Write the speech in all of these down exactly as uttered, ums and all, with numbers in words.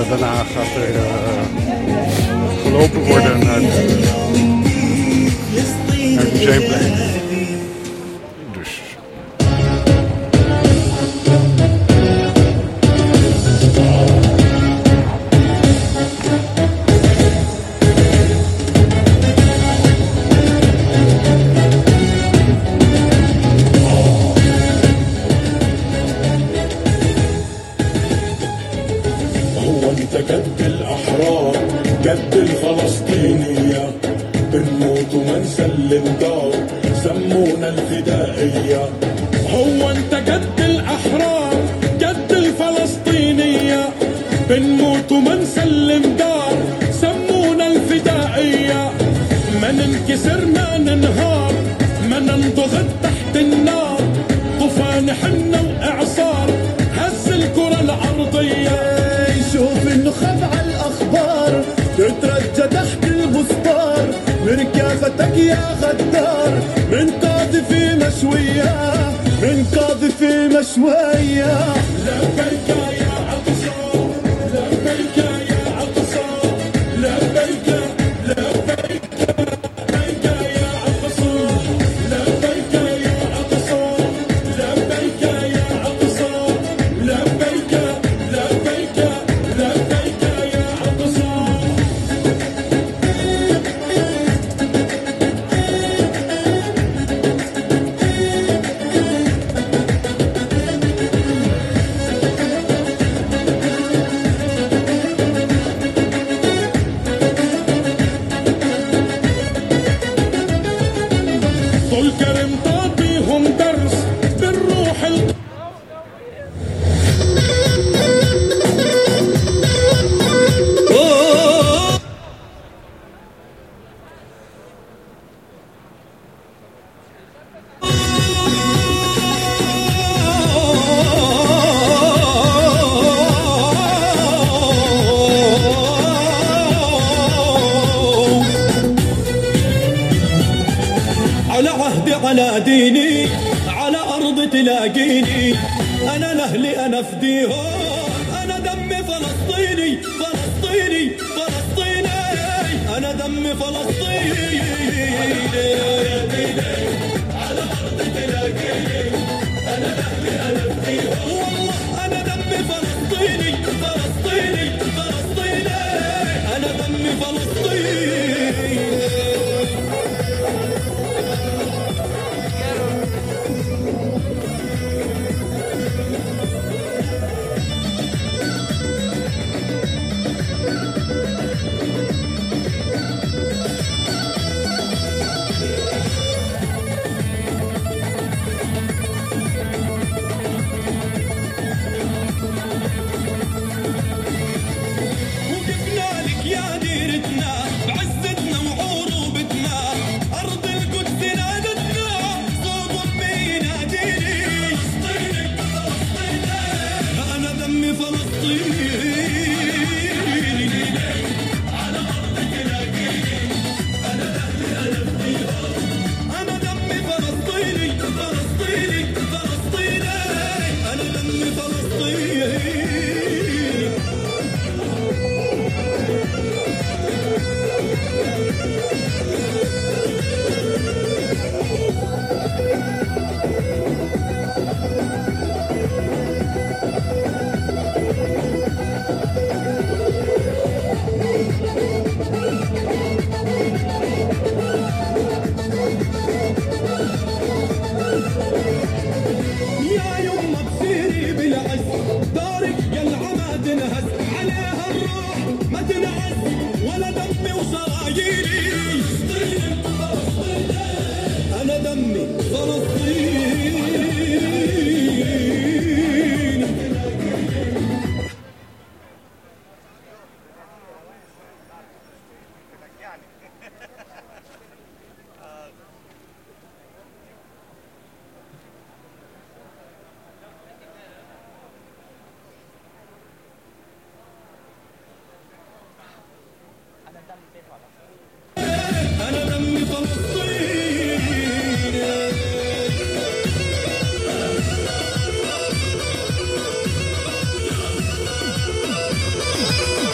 daarna gaat er uh, gelopen worden naar het, naar het museumplein. Dus. قد الأحرار قد الفلسطينية بنموت وما نسلم دار سمونا الفدائية. هو انت قد الأحرار قد الفلسطينية بنموت وما نسلم دار سمونا الفدائية. ما ننكسر ما ننهار ما ننضغط تحت النار طوفان حنا وإعصار هز الكرة الأرضية. شوف النخب على الأخبار تترجى تحت البسطار مركافتك يا غدار من قاذفي مشوية من قاذفي مشوية. لبيك يا أقصى لبيك يا أقصى لبيك لبيك لبيك يا أقصى لبيك يا أقصى لبيك يا أقصى لبيك لبيك لبيك يا أقصى. طول كرم تعطيهم درس بالروح ال... على عهدي على ديني على أرض تلاقيني أنا لأهلي أنا فديهم أنا دمي فلسطيني فلسطيني فلسطيني أنا دمي فلسطيني على أرض تلاقيني أنا لأهلي أنا فديهم والله أنا دمي فلسطيني فلسطيني فلسطيني أنا دمي فلسطيني. وقفنا لك يا ديرتنا بعزتنا وعروبتنا أرض القدس نادتنا صوب أمي يناديني فلسطيني فلسطيني أنا دمي فلسطيني على أرض تلاقيني أنا أهلي أنا فديهم أنا دمي فلسطيني فلسطيني فلسطيني أنا دمي فلسطيني. يا يما بصيري بالعز دارك يا العماد انهز عليها الروح ما تنعز ولا دمي وسراييني انا دمي فلسطيني. أنا دمي فلسطيني.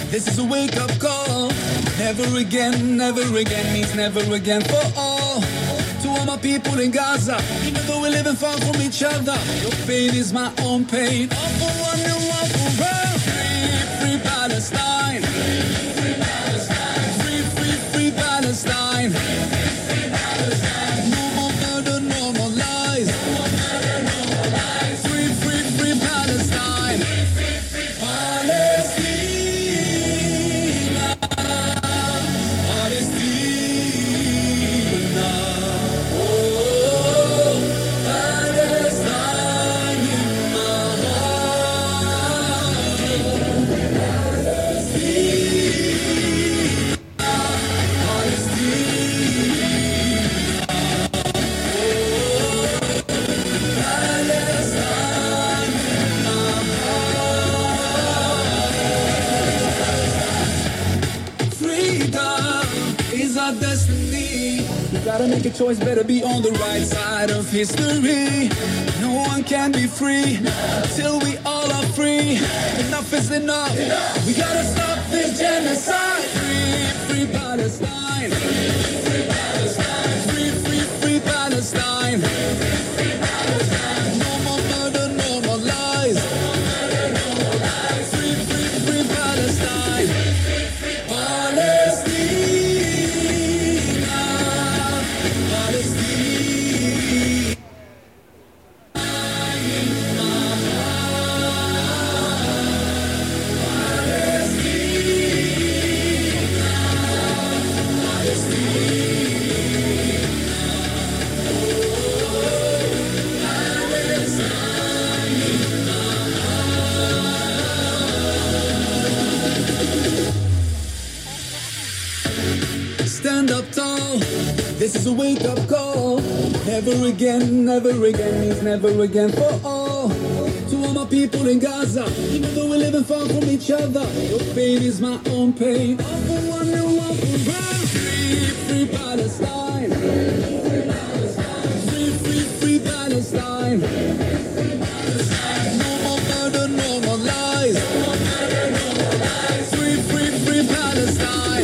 This is a wake-up call. Never again, never again means never again for all. To all my people in Gaza, even though we're living far from each other, your pain is my own pain. All for one and one for all. Free, free Palestine. Free Palestine. Free, free, free Palestine. No more murder, no more lies. Free, free, free Palestine. Palestine. Destiny. You gotta make a choice, better be on the right side of history. No one can be free till we all are free. Enough is enough. We gotta stop this genocide. Free, free Palestine. Free Palestine. Free, free, free Palestine. No more murder, no more lies. Free, free, free Palestine. Palestine. Stand up tall, this is a wake-up call. Never again, never again means never again for all. To all my people in Gaza, even though we're living far from each other, your pain is my own pain. All for one and one for all. Free, free Palestine. Free, free, free Palestine. No more murder, no more lies. Free, free, free Palestine.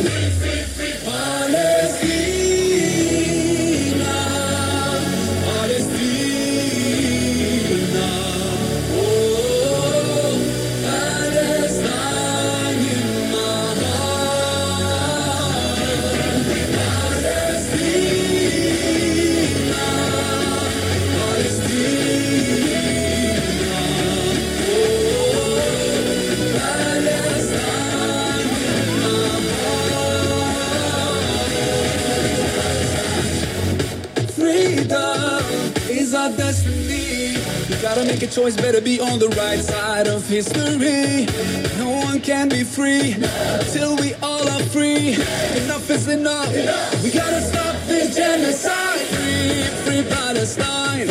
Is our destiny. You gotta make a choice, better be on the right side of history. No one can be free till we all are free. Enough is enough. We gotta stop this genocide. Free, free Palestine.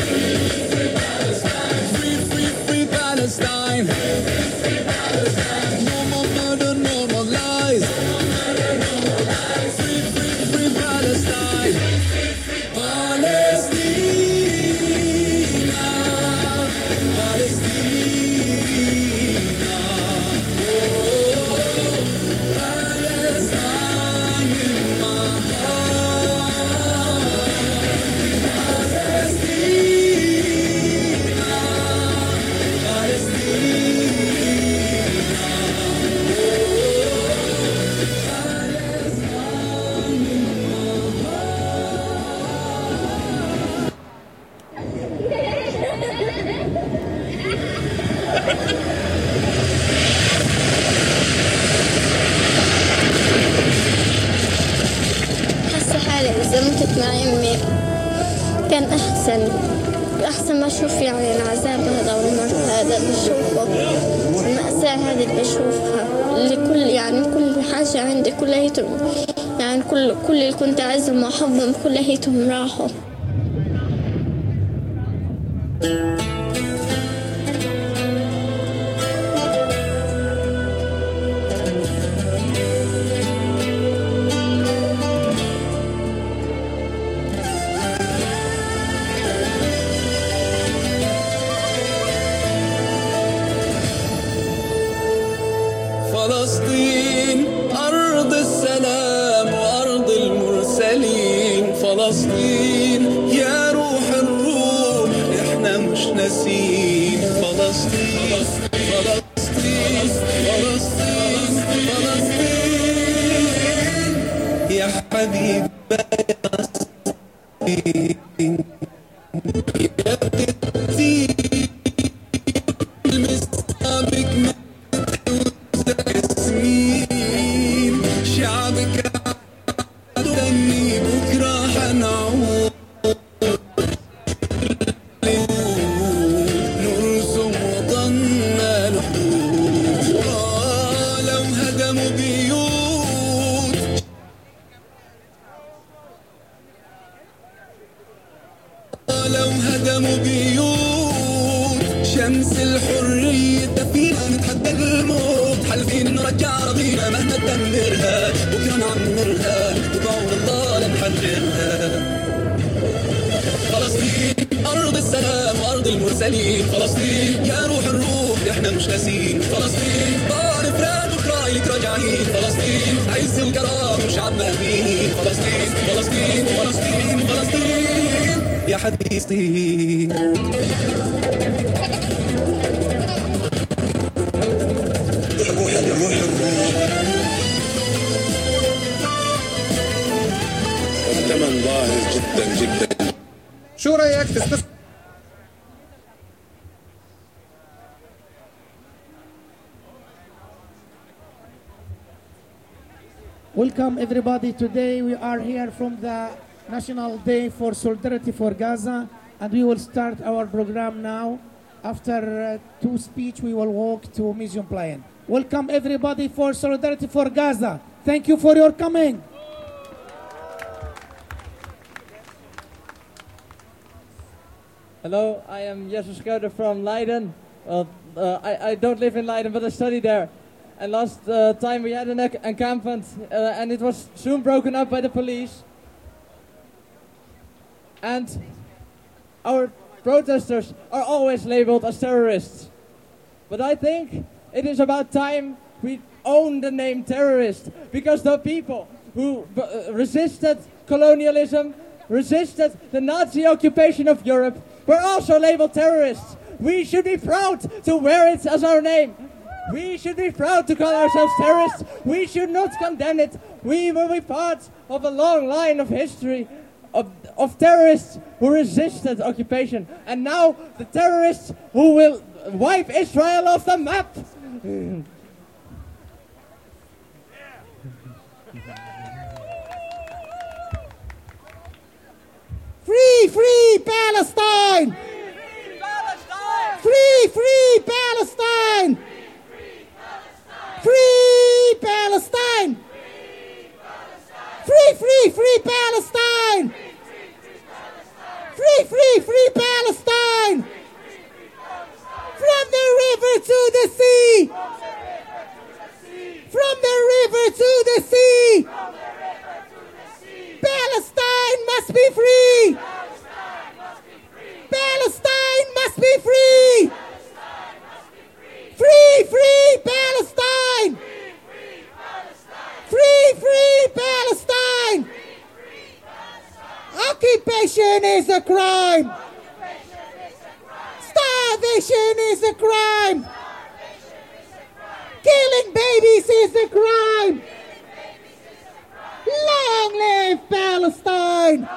Free, free, free Palestine. No more murder, no more lies. Free, free, free Palestine. Palestine. حاسة حالي إذا متت مع أمي كان أحسن أحسن ما أشوف يعني العذاب هذا والمرض هذا بشوفه، المأساة هذه اللي بشوفها اللي كل يعني كل حاجة عندي كليتهم يعني كل كل اللي كنت أعزهم وأحبهم كليتهم راحوا. فلسطين ناسين فلسطين فلسطين فلسطين فلسطين يا حبيبي يا بنتي المسابق ياسمين شعبك غني بكره حنعود نرسم وطننا الحدود آه لو هدموا بيوت آه لو هدموا بيوت شمس الحرية فينا نتحدى الموت حالفين نرجع أراضينا مهما تدمرها بكرة نعمرها وبعون الله لنحررها فلسطين أرض السلام وأرض المرسلين فلسطين يا روح الروح إحنا مش ناسين فلسطين طار فراد بكرة إلك راجعين فلسطين عز الكرام وشعبنا أمين فلسطين فلسطين فلسطين فلسطين يا حبيبتي روح الروح الروح الثمن ظاهر جدا جدا شو رايك تستس Welcome everybody. Today we are here from the National Day for Solidarity for Gaza, and we will start our program now. After uh, two speech, we will walk to Museum Plain. Welcome everybody for Solidarity for Gaza. Thank you for your coming. Hello, I am Jesse Schroeder from Leiden. Well, uh, I, I don't live in Leiden, but I study there. And last uh, time we had an enc- encampment, uh, and it was soon broken up by the police. And our protesters are always labeled as terrorists. But I think it is about time we own the name terrorist, because the people who b- uh, resisted colonialism, resisted the Nazi occupation of Europe, were also labeled terrorists. We should be proud to wear it as our name. We should be proud to call ourselves terrorists. We should not condemn it. We will be part of a long line of history of, of terrorists who resisted occupation. And now the terrorists who will wipe Israel off the map. Free, free Palestine! Free, free Palestine! Free Palestine! Free, free, free Palestine! Free, free, free Palestine! From the river to the sea! From the river to the sea! Palestine must be free! Palestine must be free! Free, free Palestine! Free, free Palestine! Occupation is a crime! Starvation is a crime! Killing babies is a crime! Long live Palestine!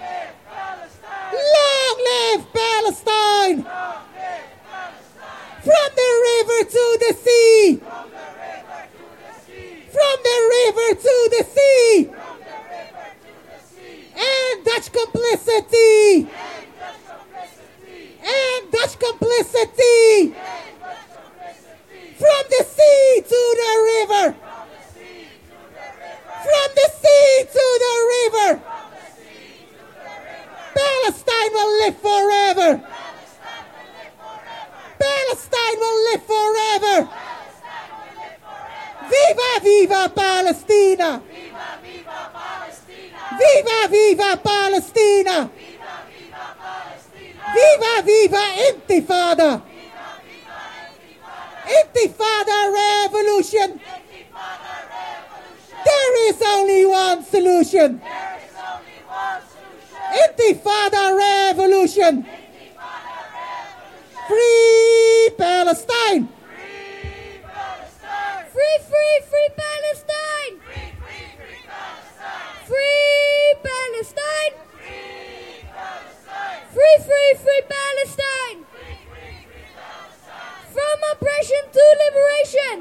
Long live Palestine! From the river to the sea! From the river to the sea! And Dutch complicity! And Dutch complicity! From the sea to the river! From the sea to the river! Palestine will live forever! Palestine will live forever! Viva, viva Palestina! Viva, viva Palestina! Viva, viva Intifada! Intifada revolution! There is only one solution! Intifada revolution! Free Palestine! Free, free, free Palestine! Free Palestine! Free, free, free Palestine! From oppression to liberation!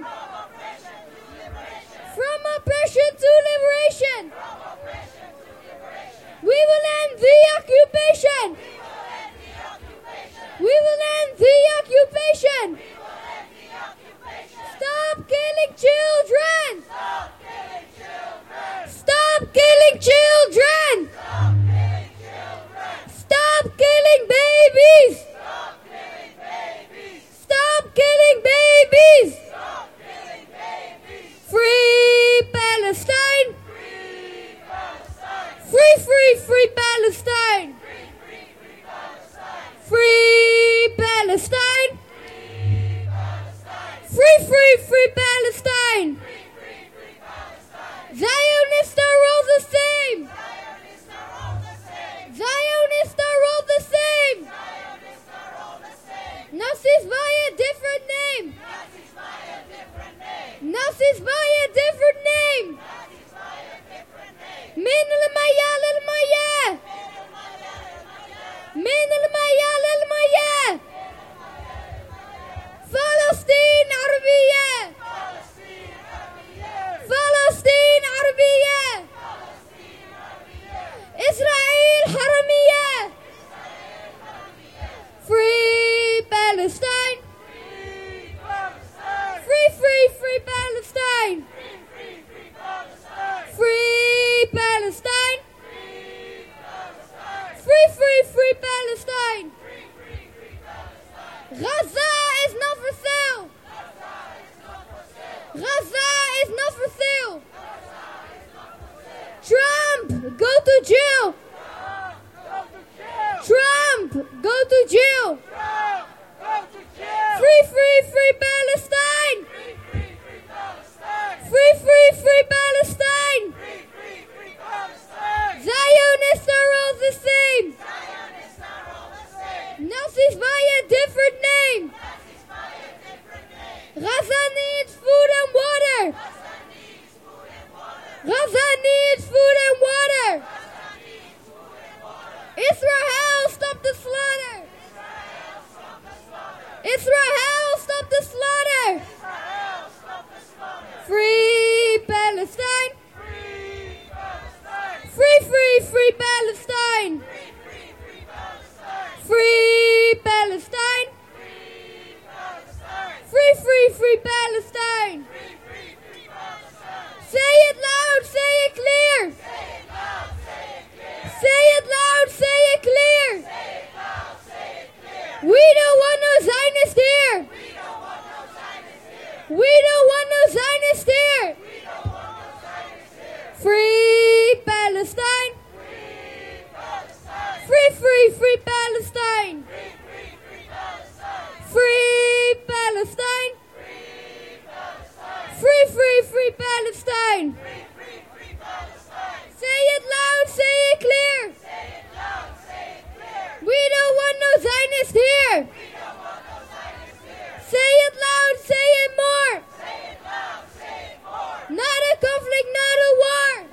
From oppression to liberation! We will end the occupation! We will end the occupation! Stop killing children! Stop killing children! Stop killing babies! Stop killing babies! Free Palestine! Free, free, free Palestine! Free Palestine! Free, free, free Palestine! Zionists are all the same! Zionists are all the same! Nazis by a different name! Nazis by a different name! من المياه للمياه! من المياه للمياه! فلسطين عربية! فلسطين عربية! إسرائيل حرامية! Free Palestine! Free, free, free Palestine! Free Palestine! Free, free, free Palestine! Gaza is not for sale! Gaza is not for sale! Trump, go to jail! Trump, go to jail! Free, free, free Palestine! Free, free, free Palestine! Zionists are all the same! Nazis by a different name! Gaza needs food and water! Gaza needs food and water! Israel, stop the slaughter! Israel, stop the slaughter! Free Palestine! Free, free, free Palestine! Free Palestine! Free, free, free Palestine! Say it loud, say it clear! Say it loud, say it clear! We don't want no Zionists here! We don't want no Zionists here! Free Palestine! Free, free, free Palestine! Free Palestine! Free, free, free Palestine! Say it loud, say it clear! We don't want no Zionists here! Say it loud, say it more! Not a conflict, not a war!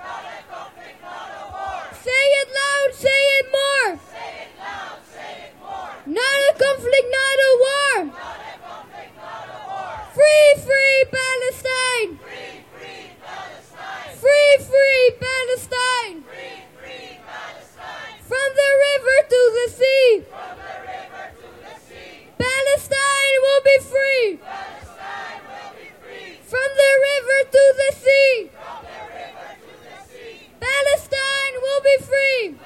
Say it loud, say it more! Not a conflict, not a war! Free, free Palestine! Free, free Palestine! From the river to the sea! Palestine will be free! From the river to the sea! Palestine will be free!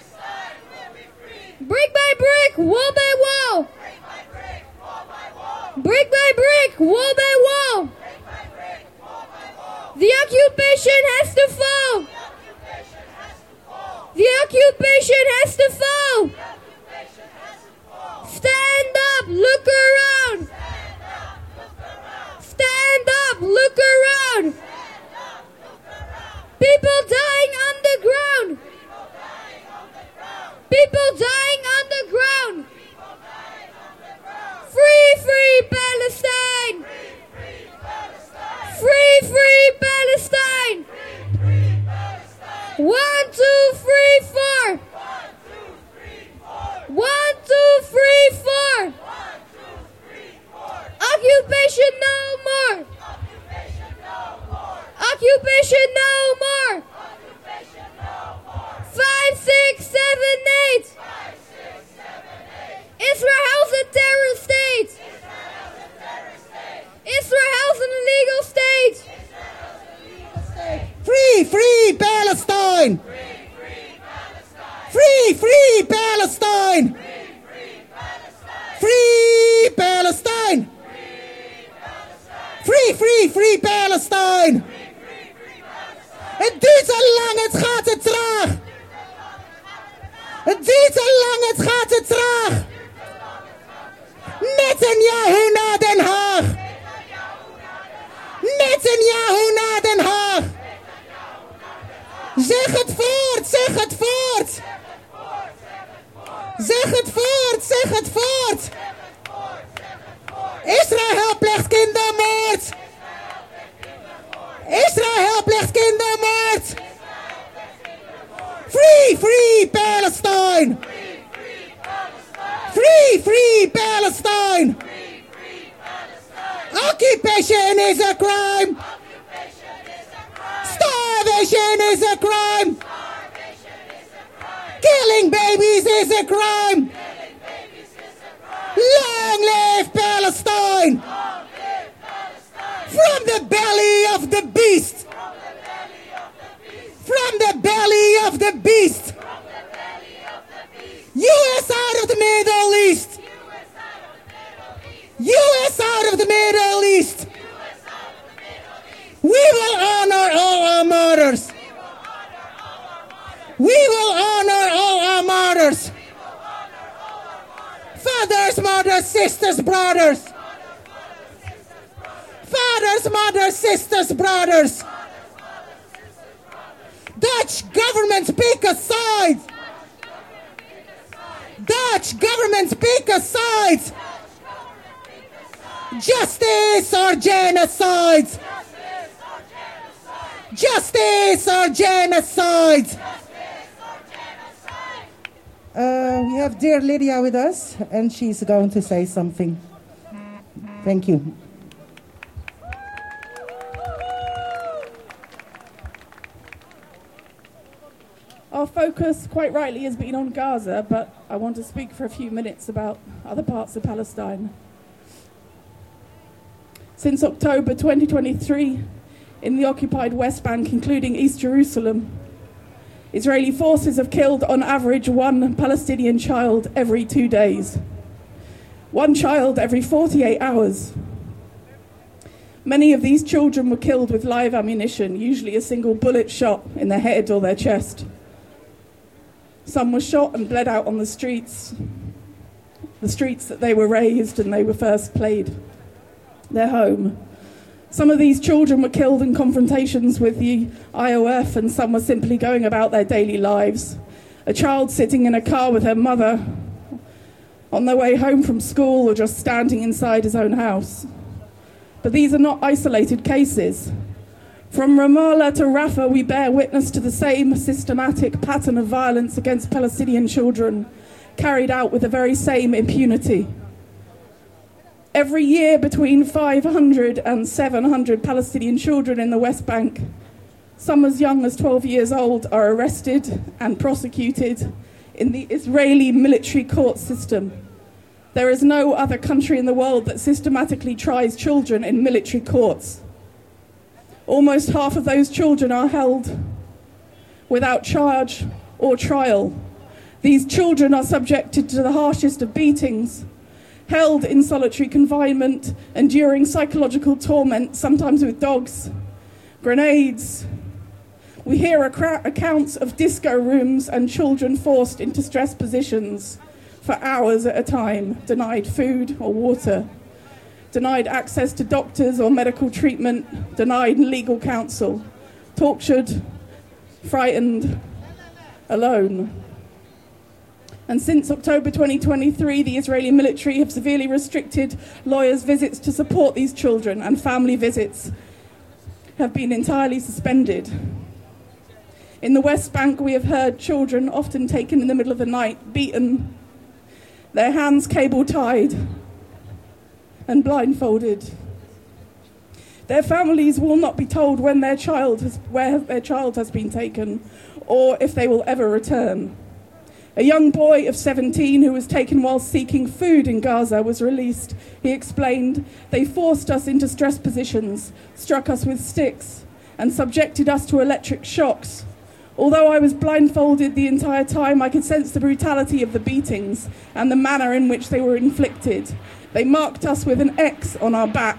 Brick by brick, wall by wall! Brick by brick, wall by wall! The occupation has to fall! The occupation has to fall! Stand up, look around! Stand up, look around! People dying on the ground! People dying on the ground! free Palestine! Free, free Palestine! Free Palestine! Free, free, free Palestine! Het duurt te lang, het gaat te traag! Het duurt te lang, het gaat te traag! Netanyahu naar Den Haag! Netanyahu naar Den Haag! Zeg het voort, zeg het voort! Zeg het voort, zeg het voort! Israël pleegt kindermoord! Israël pleegt kindermoord! Free, free Palestine! Free, free Palestine! Occupation is a crime! Starvation is a crime! Killing babies is a crime! Long live Palestine! From the belly of the beast! From the belly of the beast! U S out of the Middle East! U S out of the Middle East! We will honor all our martyrs! We will honor all our martyrs! Fathers, mothers, sisters, brothers! Fathers, mothers, sisters, brothers! Dutch government, pick a side! Dutch government, pick a side! Justice or genocide! Justice or genocide! Uh, we have dear Lydia with us, and she's going to say something. Thank you. Our focus, quite rightly, has been on Gaza, but I want to speak for a few minutes about other parts of Palestine. Since October twenty twenty-three, in the occupied West Bank, including East Jerusalem, Israeli forces have killed on average one Palestinian child every two days. One child every forty-eight hours. Many of these children were killed with live ammunition, usually a single bullet shot in their head or their chest. Some were shot and bled out on the streets, the streets that they were raised and they were first played, their home. Some of these children were killed in confrontations with the I O F, and some were simply going about their daily lives. A child sitting in a car with her mother on their way home from school, or just standing inside his own house. But these are not isolated cases. From Ramallah to Rafah, we bear witness to the same systematic pattern of violence against Palestinian children, carried out with the very same impunity. Every year, between five hundred and seven hundred Palestinian children in the West Bank, some as young as twelve years old, are arrested and prosecuted in the Israeli military court system. There is no other country in the world that systematically tries children in military courts. Almost half of those children are held without charge or trial. These children are subjected to the harshest of beatings, held in solitary confinement, enduring psychological torment, sometimes with dogs, grenades. We hear ac- accounts of disco rooms and children forced into stress positions for hours at a time, denied food or water, denied access to doctors or medical treatment, denied legal counsel, tortured, frightened, alone. And since October twenty twenty-three, the Israeli military have severely restricted lawyers' visits to support these children, and family visits have been entirely suspended. In the West Bank, we have heard children often taken in the middle of the night, beaten, their hands cable-tied and blindfolded. Their families will not be told when their child has, where their child has been taken, or if they will ever return. A young boy of seventeen who was taken while seeking food in Gaza was released. He explained, "They forced us into stress positions, struck us with sticks, and subjected us to electric shocks. Although I was blindfolded the entire time, I could sense the brutality of the beatings and the manner in which they were inflicted. They marked us with an X on our back.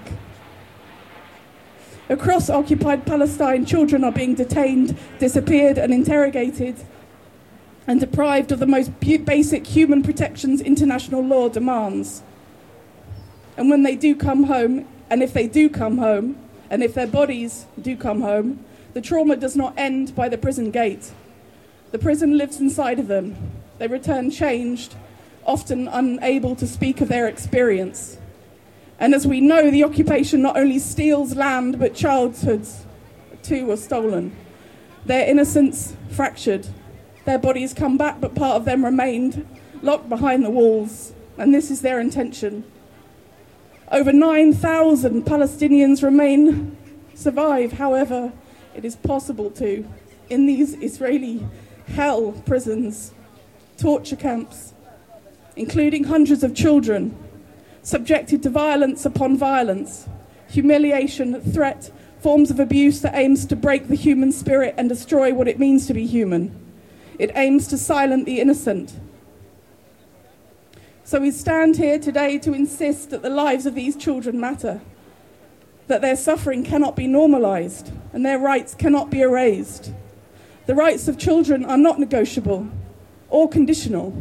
Across occupied Palestine, children are being detained, disappeared and interrogated, and deprived of the most basic human protections international law demands. And when they do come home, and if they do come home, and if their bodies do come home, the trauma does not end by the prison gate. The prison lives inside of them. They return changed, often unable to speak of their experience. And as we know, the occupation not only steals land, but childhoods too are stolen. Their innocence fractured. Their bodies come back, but part of them remained locked behind the walls. And this is their intention. Over nine thousand Palestinians remain, survive, however, it is possible to, in these Israeli hell prisons, torture camps, including hundreds of children, subjected to violence upon violence, humiliation, threat, forms of abuse that aims to break the human spirit and destroy what it means to be human. It aims to silence the innocent. So we stand here today to insist that the lives of these children matter, that their suffering cannot be normalized and their rights cannot be erased. The rights of children are not negotiable or conditional.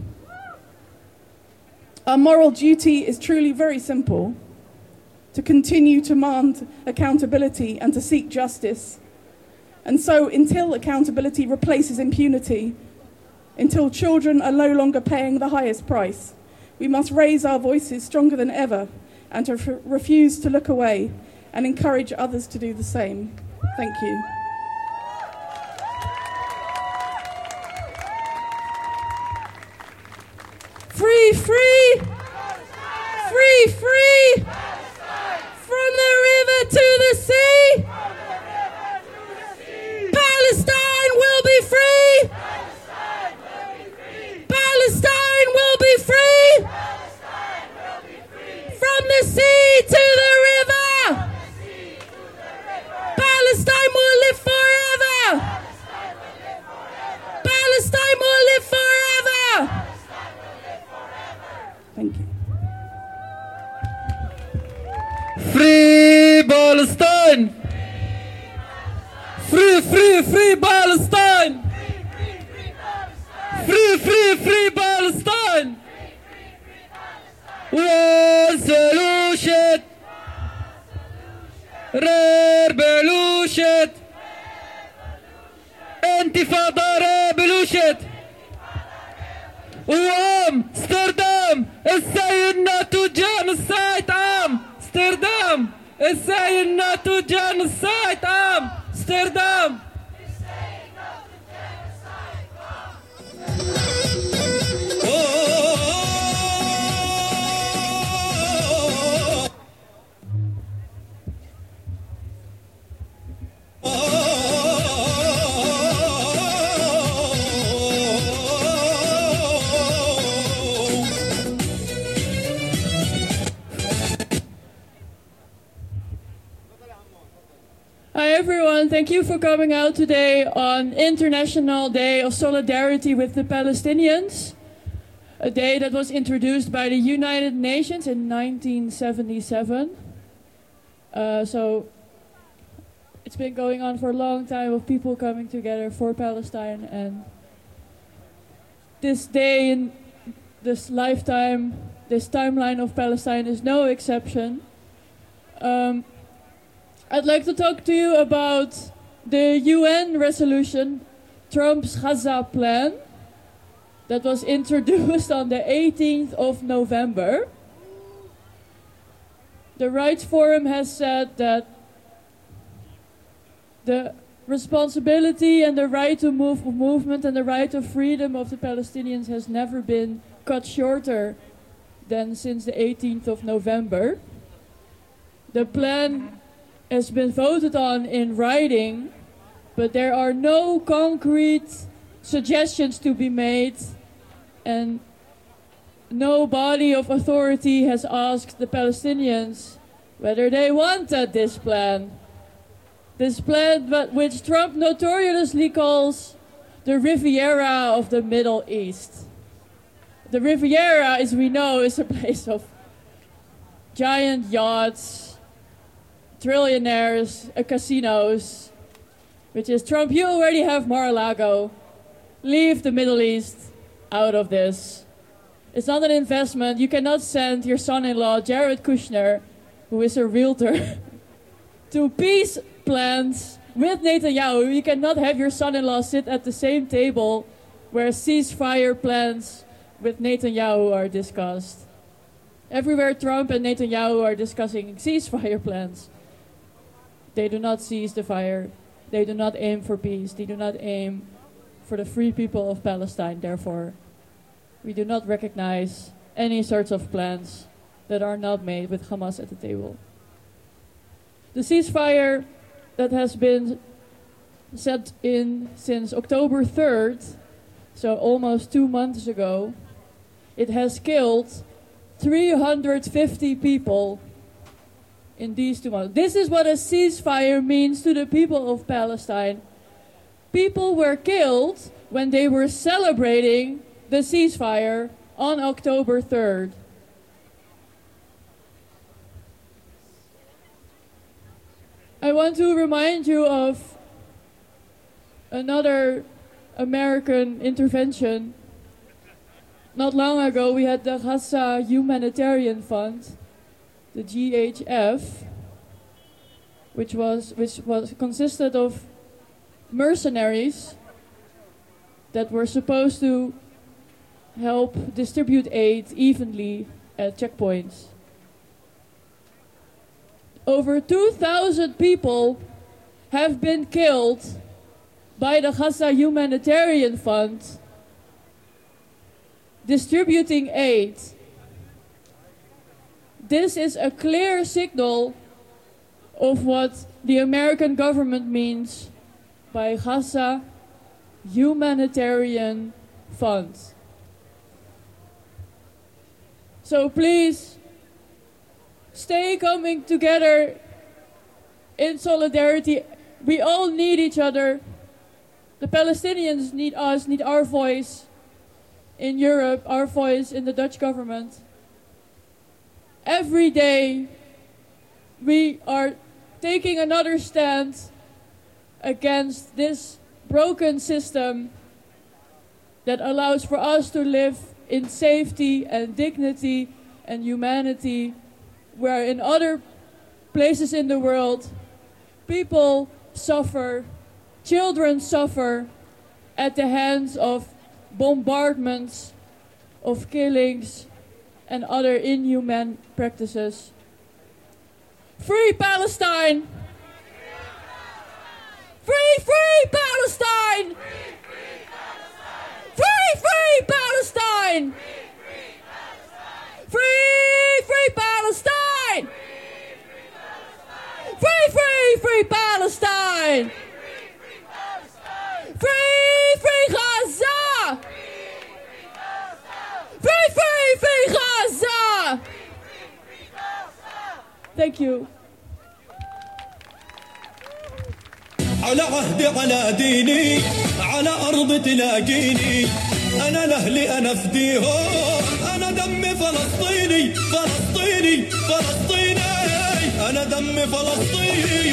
Our moral duty is truly very simple: to continue to demand accountability and to seek justice. And so until accountability replaces impunity, until children are no longer paying the highest price, we must raise our voices stronger than ever and to f- refuse to look away and encourage others to do the same. Thank you. Free, free, free, free, from the river to the sea, Palestine will be free, Palestine will be free, from the sea to the river, Palestine will live forever, Palestine will live forever. Thank you. Free Palestine! Free, free, free Palestine! Free, free, free Palestine! One solution! Revolution! Intifada revolution! وامستردام ازاي الناتو جينوسايد ام امستردام ازاي الناتو جينوسايد ام امستردام Hi everyone, thank you for coming out today on International Day of Solidarity with the Palestinians, a day that was introduced by the United Nations in nineteen seventy-seven. Uh, so it's been going on for a long time of people coming together for Palestine, and this day in this lifetime, this timeline of Palestine is no exception. Um, I'd like to talk to you about the U N resolution, Trump's Gaza plan, that was introduced on the eighteenth of November. The Rights Forum has said that the responsibility and the right to move movement and the right of freedom of the Palestinians has never been cut shorter than since the eighteenth of November. The plan has been voted on in writing, but there are no concrete suggestions to be made, and no body of authority has asked the Palestinians whether they wanted this plan. This plan, but which Trump notoriously calls the Riviera of the Middle East. The Riviera, as we know, is a place of giant yachts, trillionaires, uh, casinos, which is Trump, you already have Mar-a-Lago. Leave the Middle East out of this. It's not an investment. You cannot send your son-in-law, Jared Kushner, who is a realtor, to peace plans with Netanyahu. You cannot have your son-in-law sit at the same table where ceasefire plans with Netanyahu are discussed. Everywhere Trump and Netanyahu are discussing ceasefire plans, they do not cease the fire. They do not aim for peace. They do not aim for the free people of Palestine. Therefore, we do not recognize any sorts of plans that are not made with Hamas at the table. The ceasefire that has been set in since October third, so almost two months ago, it has killed three hundred fifty people in these two months. This is what a ceasefire means to the people of Palestine. People were killed when they were celebrating the ceasefire on October third. I want to remind you of another American intervention. Not long ago, we had the Gaza Humanitarian Fund, the G H F, which was which was consisted of mercenaries that were supposed to help distribute aid evenly at checkpoints. Over two thousand people have been killed by the Gaza Humanitarian Fund distributing aid. This is a clear signal of what the American government means by Gaza Humanitarian Fund. So please, stay coming together in solidarity. We all need each other. The Palestinians need us, need our voice in Europe, our voice in the Dutch government. Every day we are taking another stand against this broken system that allows for us to live in safety and dignity and humanity, where in other places in the world, people suffer, children suffer at the hands of bombardments, of killings, and other inhuman practices. Free Palestine! Free, free Palestine! Free, free Palestine! Free, free Palestine! Free, free, free Palestine! Free, free Gaza! Free, free, free Gaza! Thank you. على عهدي على ديني على أرض تلاقيني أنا لأهلي أنا فديهم أنا دمي فلسطيني فلسطيني فلسطيني أنا دمي فلسطيني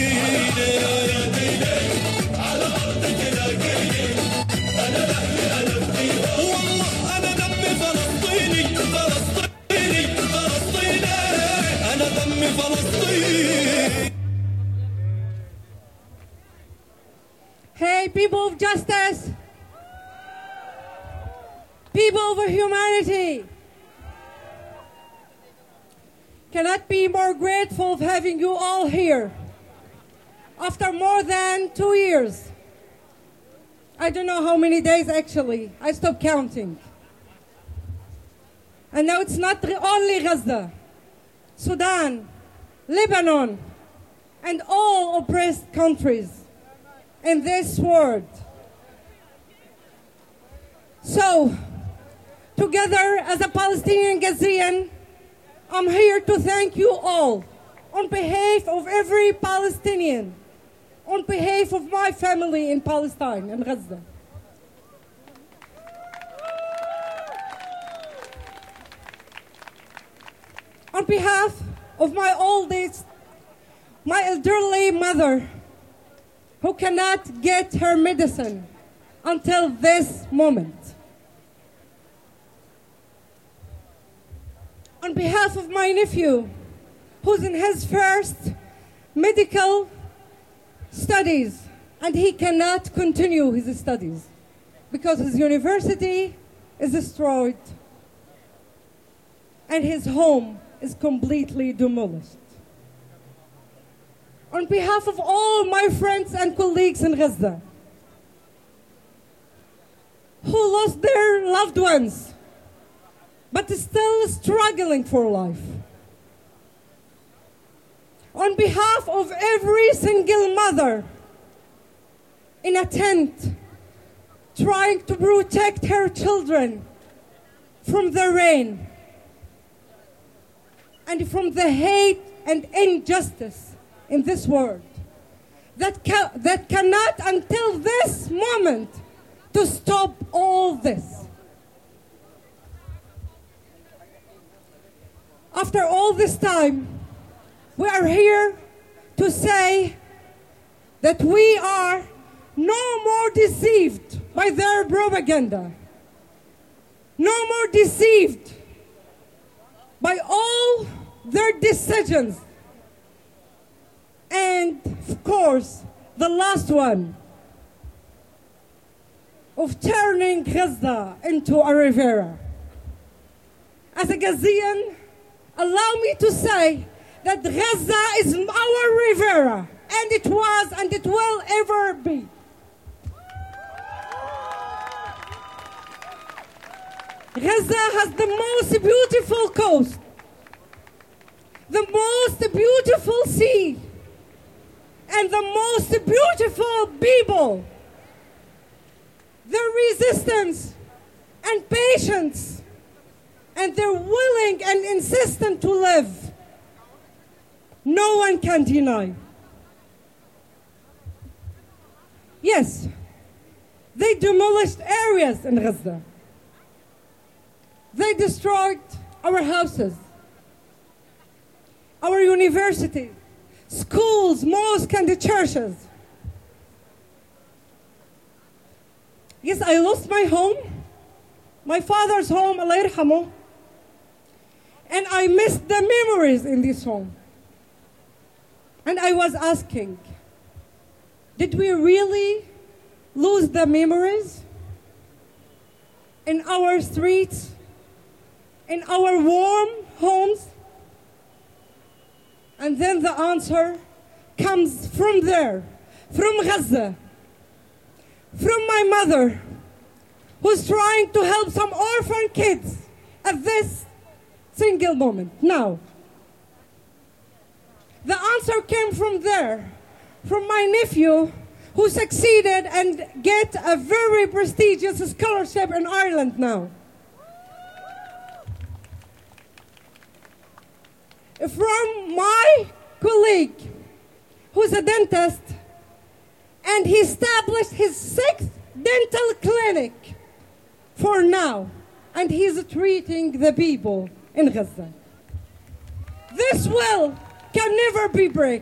على أرض تلاقيني أنا لأهلي أنا فديهم والله أنا دمي فلسطيني فلسطيني فلسطيني أنا دمي فلسطيني. Hey, people of justice, people of humanity, cannot be more grateful of having you all here. After more than two years, I don't know how many days actually, I stopped counting. And now it's not only Gaza, Sudan, Lebanon, and all oppressed countries in this world. So, together as a Palestinian Gazian, I'm here to thank you all on behalf of every Palestinian on behalf of my family in Palestine and Gaza. On behalf of my oldest, my elderly mother, who cannot get her medicine until this moment. On behalf of my nephew, who's in his first medical studies, and he cannot continue his studies because his university is destroyed and his home is completely demolished. On behalf of all my friends and colleagues in Gaza who lost their loved ones but is still struggling for life. On behalf of every single mother in a tent trying to protect her children from the rain and from the hate and injustice in this world that, ca- that cannot until this moment to stop all this. After all this time, we are here to say that we are no more deceived by their propaganda, no more deceived by all their decisions. And of course, the last one of turning Gaza into a Rivera. As a Gazian, allow me to say that Gaza is our Rivera, and it was and it will ever be. Gaza has the most beautiful coast, the most beautiful sea, and the most beautiful people. Their resistance and patience and their willing and insistent to live, no one can deny. Yes, they demolished areas in Gaza. They destroyed our houses, our universities, schools, mosques, and the churches. Yes, I lost my home, my father's home, Allah yarhamu, and I missed the memories in this home. And I was asking, did we really lose the memories in our streets, in our warm homes? And then the answer comes from there, from Gaza, from my mother, who's trying to help some orphan kids at this single moment. Now, the answer came from there, from my nephew, who succeeded and get a very prestigious scholarship in Ireland now. From my colleague, who's a dentist, and he established his sixth dental clinic for now, and he's treating the people in Gaza. This will can never be break.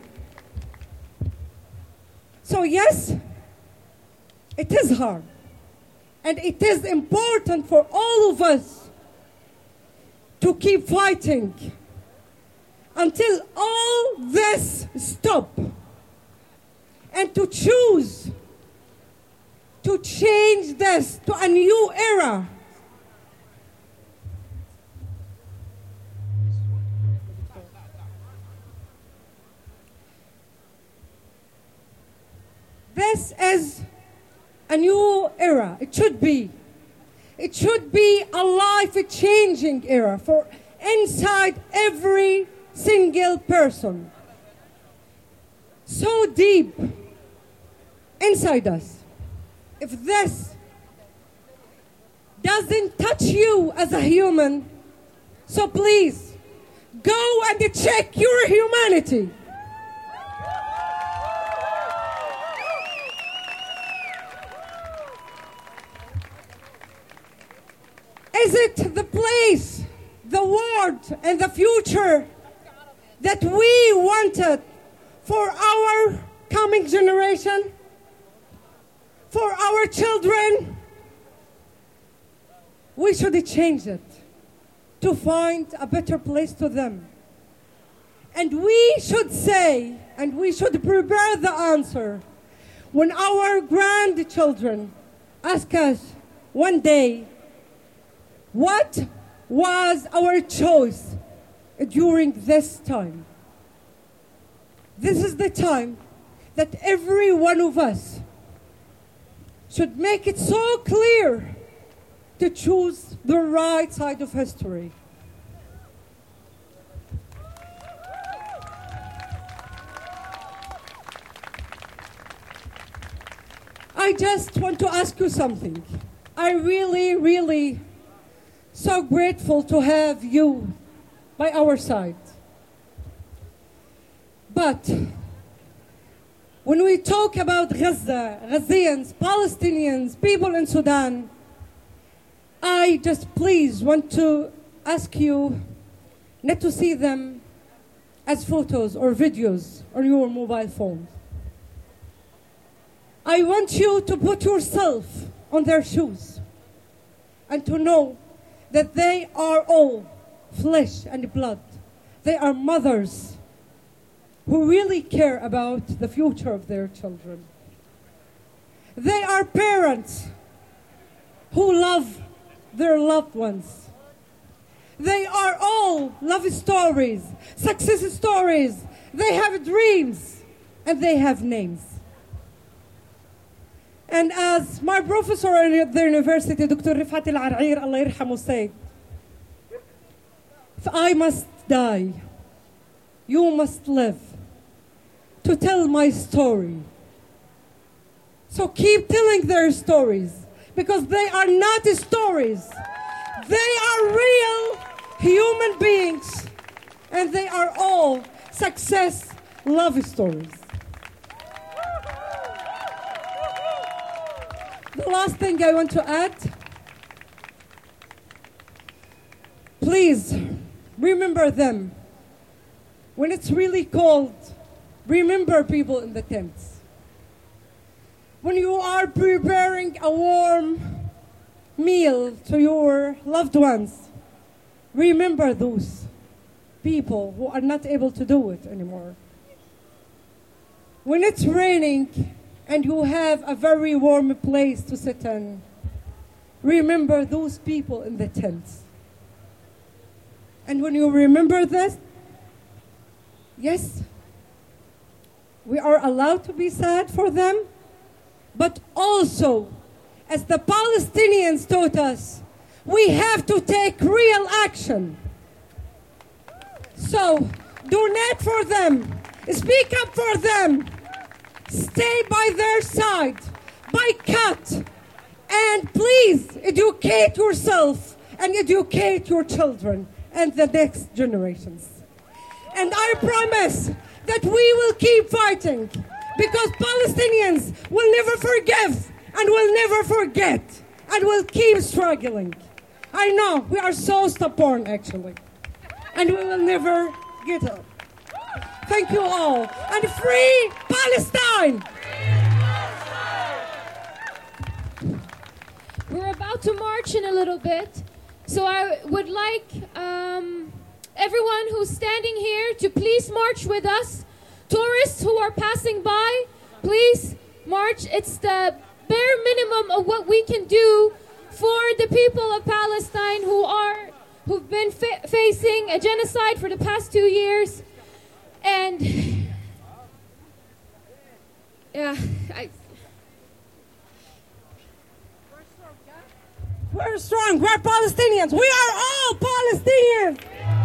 So yes, it is hard, and it is important for all of us to keep fighting until all this stop, and to choose to change this to a new era. This is a new era. It should be. It should be a life-changing era for inside every single person. So deep inside us. If this doesn't touch you as a human, so please go and check your humanity. Is it the place, the world, and the future that we wanted for our coming generation, for our children? We should change it to find a better place to them. And we should say, and we should prepare the answer when our grandchildren ask us one day, what was our choice during this time? This is the time that every one of us should make it so clear to choose the right side of history. I just want to ask you something. I really, really so grateful to have you by our side. But when we talk about Gaza, Ghazians, Palestinians, people in Sudan, I just please want to ask you not to see them as photos or videos on your mobile phones. I want you to put yourself on their shoes and to know that they are all flesh and blood. They are mothers who really care about the future of their children. They are parents who love their loved ones. They are all love stories, success stories. They have dreams and they have names. And as my professor at the university, Doctor Rifat Al-Ar'ir, Allah yarhamu, said, if I must die, you must live to tell my story. So keep telling their stories, because they are not stories. They are real human beings, and they are all success love stories. The last thing I want to add, please remember them. When it's really cold, remember people in the tents. When you are preparing a warm meal to your loved ones, remember those people who are not able to do it anymore. When it's raining and you have a very warm place to sit in, remember those people in the tents. And when you remember this, yes, we are allowed to be sad for them, but also, as the Palestinians taught us, we have to take real action. So, donate for them, speak up for them, stay by their side, boycott, and please educate yourself and educate your children and the next generations. And I promise that we will keep fighting, because Palestinians will never forgive and will never forget and will keep struggling. I know we are so stubborn, actually, and we will never get up. Thank you all, and free Palestine! We're about to march in a little bit, so I would like um, everyone who's standing here to please march with us. Tourists who are passing by, please march. It's the bare minimum of what we can do for the people of Palestine who are who've been fa- facing a genocide for the past two years. And yeah, I. We're strong. We're Palestinians. We are all Palestinians.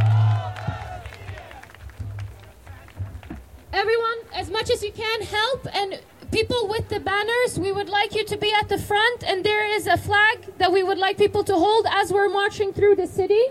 Everyone, as much as you can, help. And people with the banners, we would like you to be at the front. And there is a flag that we would like people to hold as we're marching through the city.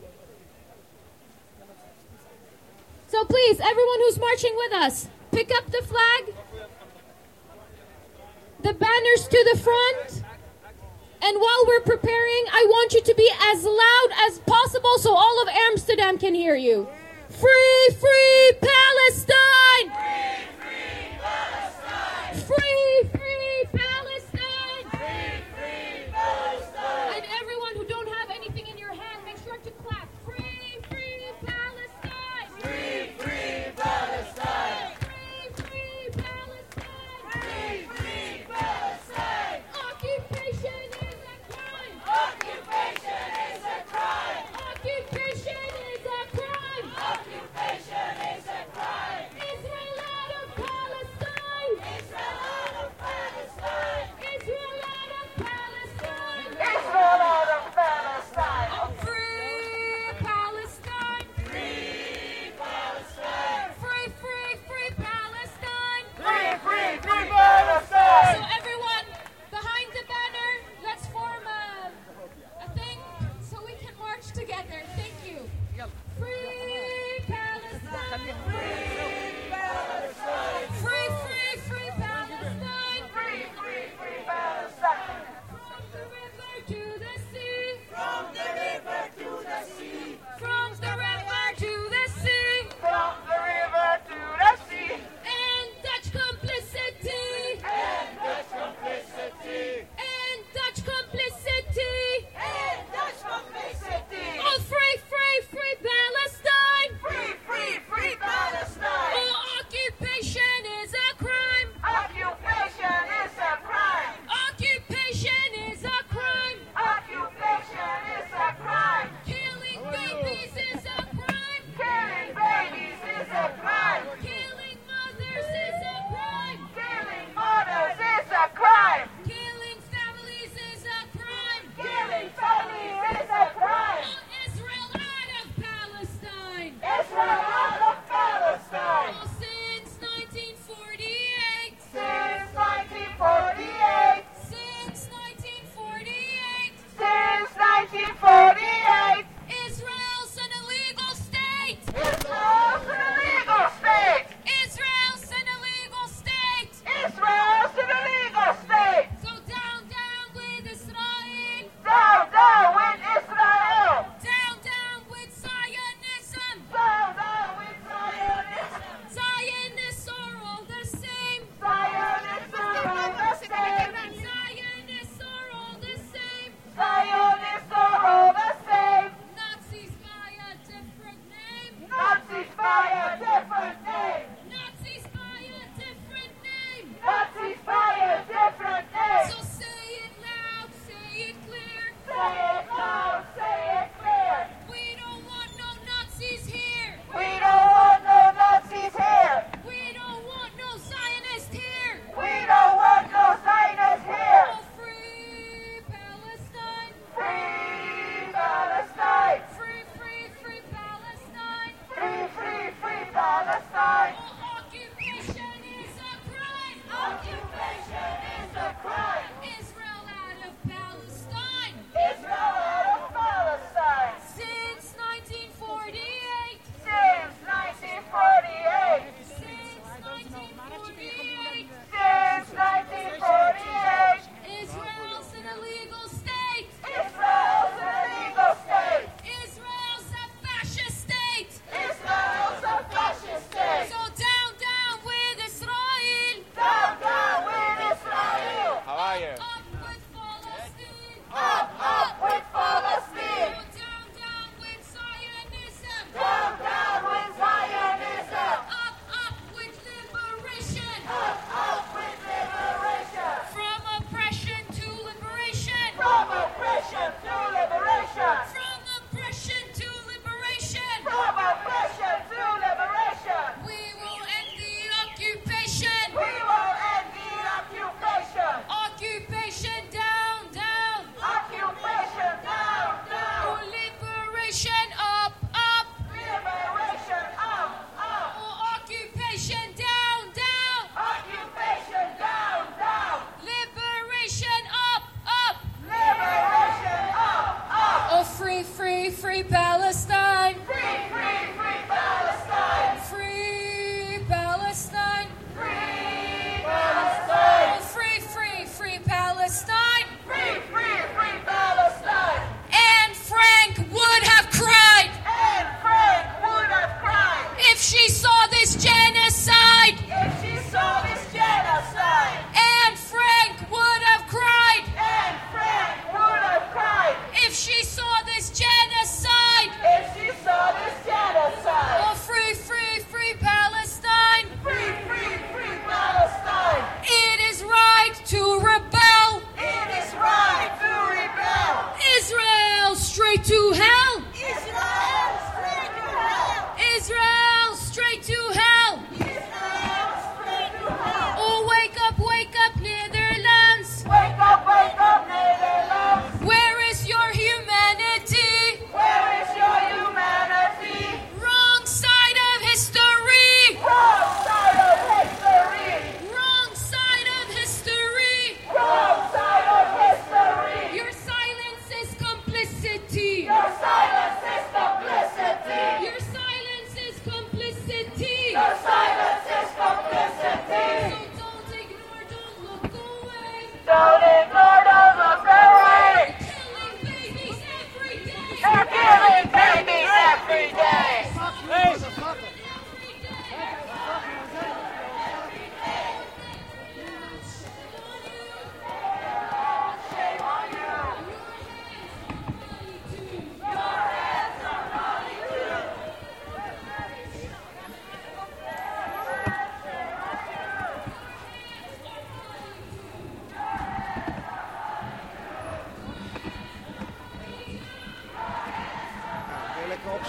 So please, everyone who's marching with us, pick up the flag, the banners to the front, And while we're preparing, I want you to be as loud as possible so all of Amsterdam can hear you. Free, free Palestine! Free, free Palestine! Free, free Palestine! Free, free Palestine! And everyone who don't have anything in your hand, make sure to clap. Free, free Palestine! Free, free Palestine! Free, free Palestine! Free, free Palestine! Occupation is a crime! Occupation is a crime! Occupation is a crime! Occupation is a crime! Israel out of Palestine! Israel out of Palestine!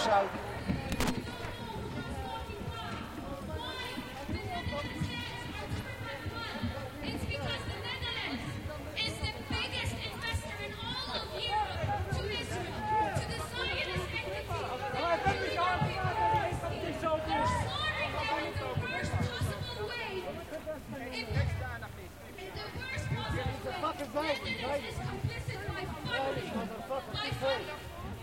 shout. It's because the Netherlands is the biggest investor in all of Europe to Israel, to the Zionist entity. They're slaughtering them in the worst possible way. In, in the worst possible way. Netherlands is complicit by funding. By funding.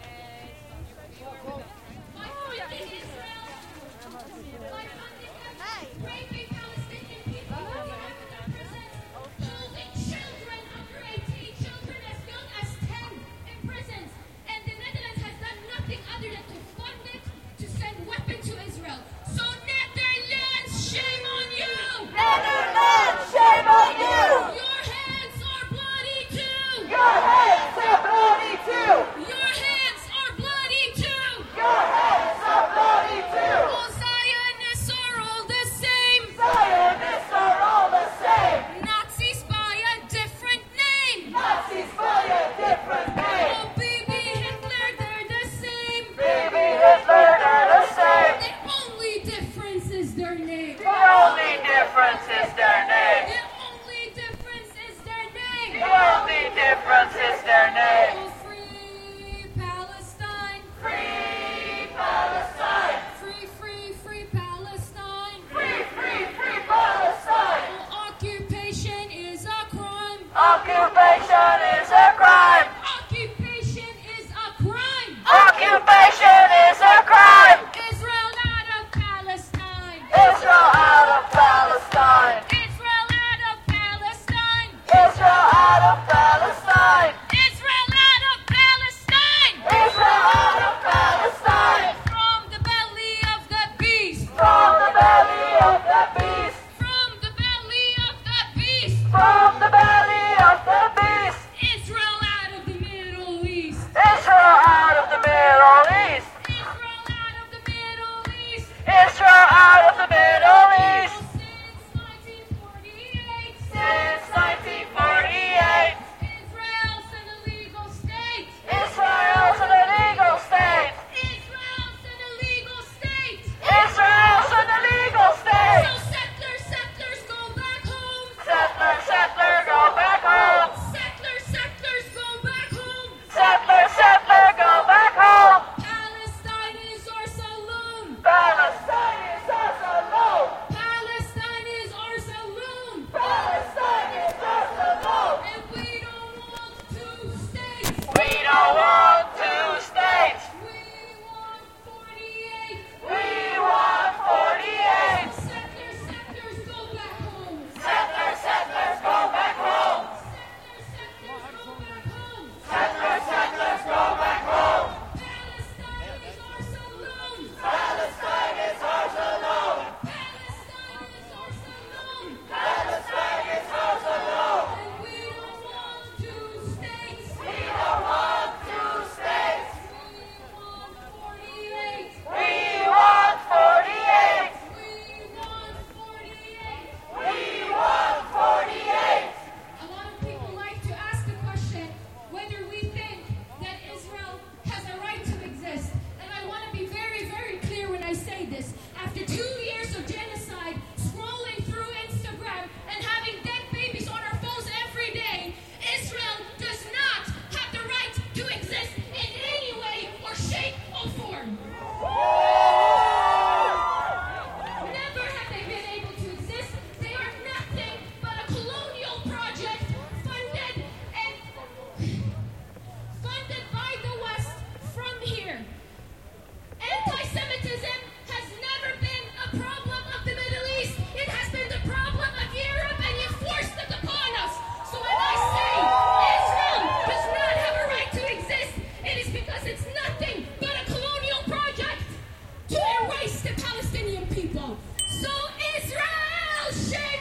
By funding Israel. By funding them. Raping Palestinian people. Holding children under eighteen, children as young as ten in prisons. And the Netherlands has done nothing other than to fund it, to send weapons to Israel. So Netherlands, shame on you! Netherlands, shame on you! Your hands are bloody too! Your hands are bloody too! Your hands are bloody too! Your hands are bloody too! All Zionists are all the same! Zionists are all the same! Nazis by a different name! Nazis by a different name! Oh, baby Hitler, they're the same! Baby Hitler, they're the same! The only difference is their name! The only difference is their name! The only difference is their name! The only difference is their name! Oh, free Palestine! Free Palestine! Free, free, free Palestine! Free, free, free Palestine! Oh, occupation is a crime! Occupation is a